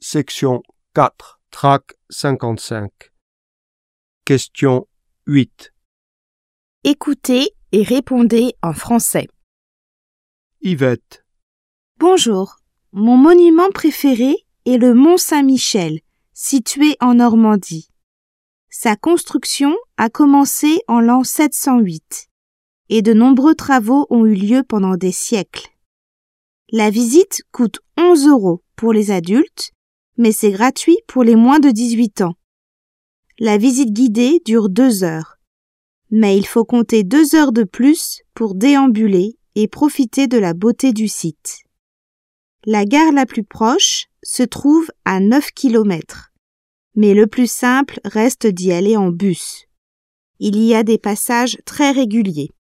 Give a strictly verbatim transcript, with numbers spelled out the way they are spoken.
section quatre, trac cinquante-cinq. Question huit. Écoutez et répondez en français. Yvette. Bonjour, mon monument préféré est le Mont Saint-Michel, situé en Normandie. Sa construction a commencé en l'an sept cent huit et de nombreux travaux ont eu lieu pendant des siècles. La visite coûte onze euros pour les adultes, mais c'est gratuit pour les moins de dix-huit ans. La visite guidée dure deux heures, mais il faut compter deux heures de plus pour déambuler et profiter de la beauté du site. La gare la plus proche se trouve à neuf kilomètres, mais le plus simple reste d'y aller en bus. Il y a des passages très réguliers.